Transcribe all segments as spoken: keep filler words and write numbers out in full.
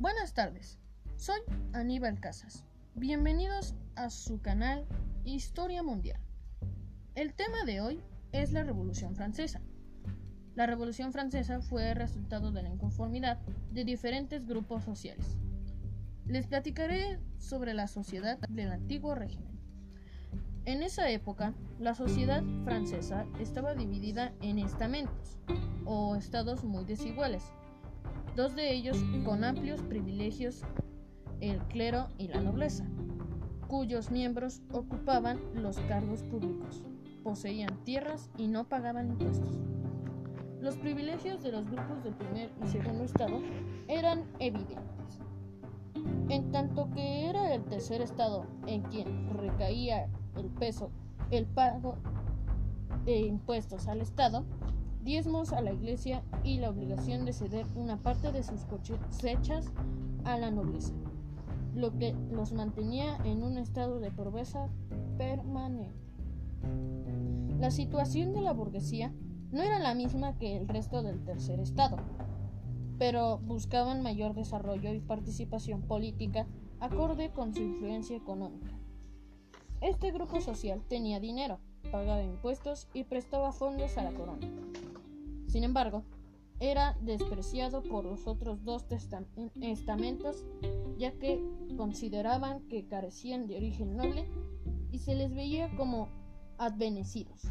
Buenas tardes, soy Aníbal Casas. Bienvenidos a su canal Historia Mundial. El tema de hoy es la Revolución Francesa. La Revolución Francesa fue el resultado de la inconformidad de diferentes grupos sociales. Les platicaré sobre la sociedad del antiguo régimen. En esa época, la sociedad francesa estaba dividida en estamentos, o estados muy desiguales, dos de ellos con amplios privilegios, el clero y la nobleza, cuyos miembros ocupaban los cargos públicos, poseían tierras y no pagaban impuestos. Los privilegios de los grupos del primer y segundo estado eran evidentes, en tanto que era el tercer estado en quien recaía el peso, el pago de impuestos al Estado, diezmos a la Iglesia y la obligación de ceder una parte de sus cosechas a la nobleza, lo que los mantenía en un estado de pobreza permanente. La situación de la burguesía no era la misma que el resto del tercer estado, pero buscaban mayor desarrollo y participación política acorde con su influencia económica. Este grupo social tenía dinero, pagaba impuestos y prestaba fondos a la corona. Sin embargo, era despreciado por los otros dos estamentos, ya que consideraban que carecían de origen noble y se les veía como advenecidos.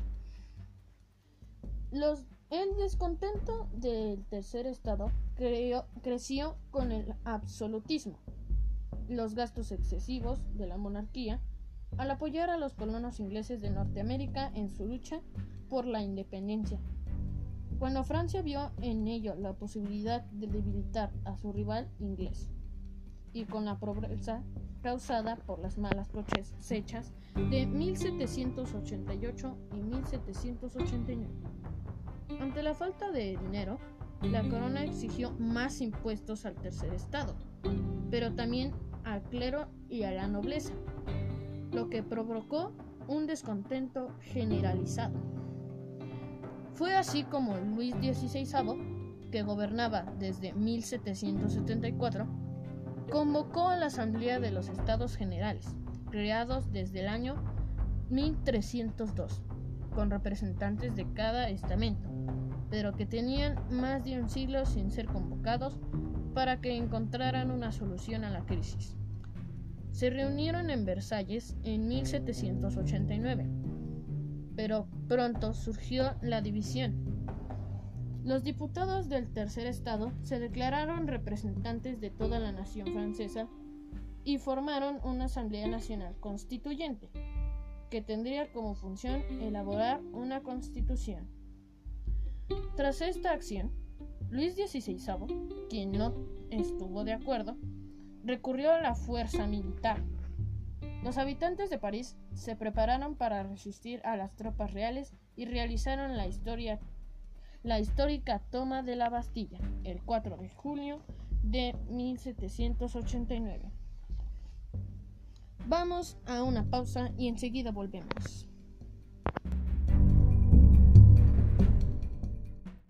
Los, el descontento del tercer estado creó, creció con el absolutismo, los gastos excesivos de la monarquía, al apoyar a los colonos ingleses de Norteamérica en su lucha por la independencia. Cuando Francia vio en ello la posibilidad de debilitar a su rival inglés, y con la pobreza causada por las malas cosechas de mil setecientos ochenta y ocho y mil setecientos ochenta y nueve. Ante la falta de dinero, la corona exigió más impuestos al tercer estado, pero también al clero y a la nobleza, lo que provocó un descontento generalizado. Fue así como Luis dieciséis, que gobernaba desde mil setecientos setenta y cuatro, convocó a la Asamblea de los Estados Generales, creados desde el año mil trescientos dos, con representantes de cada estamento, pero que tenían más de un siglo sin ser convocados para que encontraran una solución a la crisis. Se reunieron en Versalles en mil setecientos ochenta y nueve, pero pronto surgió la división. Los diputados del tercer estado se declararon representantes de toda la nación francesa y formaron una Asamblea Nacional Constituyente, que tendría como función elaborar una constitución. Tras esta acción, Luis dieciséis, quien no estuvo de acuerdo, recurrió a la fuerza militar. Los habitantes de París se prepararon para resistir a las tropas reales y realizaron la, historia, la histórica toma de la Bastilla el cuatro de julio de mil setecientos ochenta y nueve. Vamos a una pausa y enseguida volvemos.